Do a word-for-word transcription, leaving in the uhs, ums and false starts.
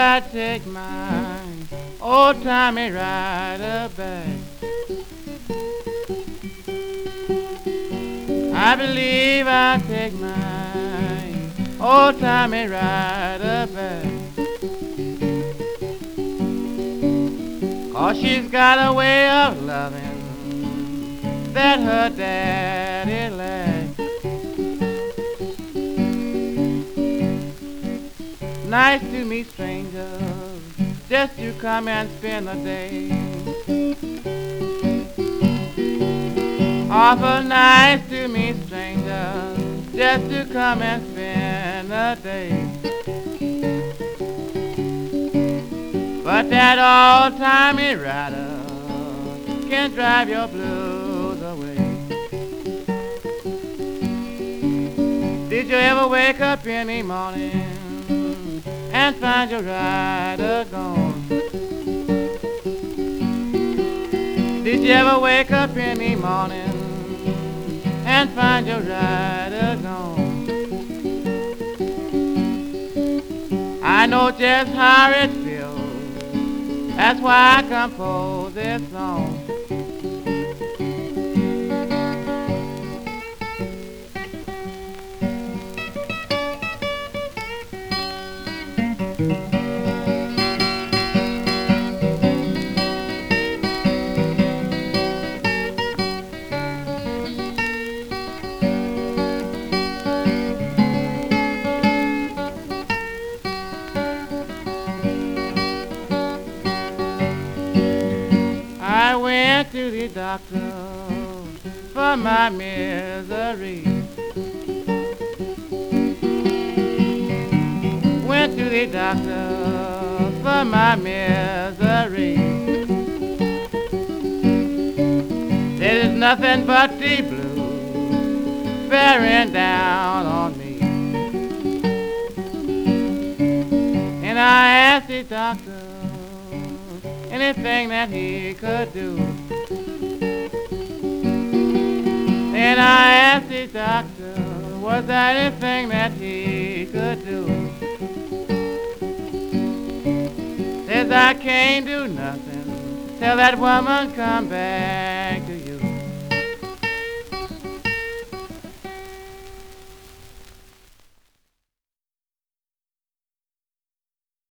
I take my old-timey rider back. I believe I'll take my old-timey rider back. 'Cause she's got a way of loving that her daddy lacked. Nice to meet strangers, just to come and spend the day. Awful nice to meet strangers, just to come and spend the day. But that old-timey rider can drive your blues away. Did you ever wake up in the morning and find your rider gone? Did you ever wake up in the morning and find your rider gone? I know just how it feels. That's why I compose this song. I went to the doctor for my misery. Went to the doctor for my misery. There's nothing but the blues bearing down on me. And I asked the doctor anything that he could do. Then I asked the doctor, was there anything that he could do? Says I can't do nothing till that woman come back